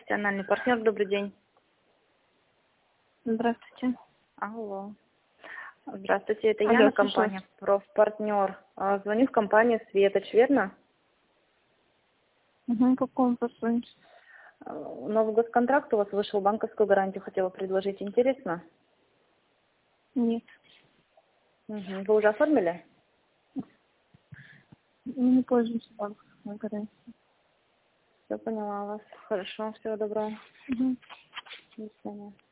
профессиональный партнер, добрый день. Здравствуйте. Алло. Здравствуйте, это Алло, Яна, слушаю компания вас. «Профпартнер». Звоню в компанию «Светоч», верно? Угу, по какому вопросу? Новый госконтракт у вас вышел, банковскую гарантию хотела предложить. Интересно? Нет. Вы уже оформили? Не пользуюсь банковской гарантией. Все поняла вас. Хорошо, всего доброго. Угу. До свидания.